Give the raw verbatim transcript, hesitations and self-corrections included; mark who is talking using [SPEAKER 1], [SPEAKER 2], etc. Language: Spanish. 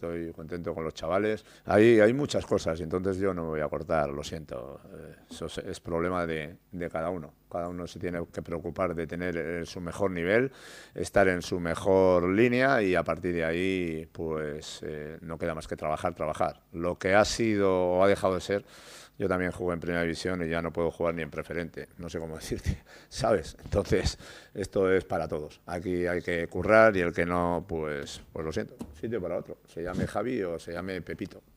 [SPEAKER 1] estoy contento con los chavales. Hay, hay muchas cosas, y entonces yo no me voy a cortar, lo siento. Eh, Eso es, es problema de, de cada uno. Cada uno se tiene que preocupar de tener eh, su mejor nivel, estar en su mejor línea y a partir de ahí, pues eh, no queda más que trabajar, trabajar. Lo que ha sido o ha dejado de ser, yo también jugué en Primera División y ya no puedo jugar ni en Preferente, no sé cómo decirte, ¿sabes? Entonces, esto es para todos. Aquí hay que currar y el que no, pues, pues lo siento, sitio para otro. Se llame Javi o se llame Pepito.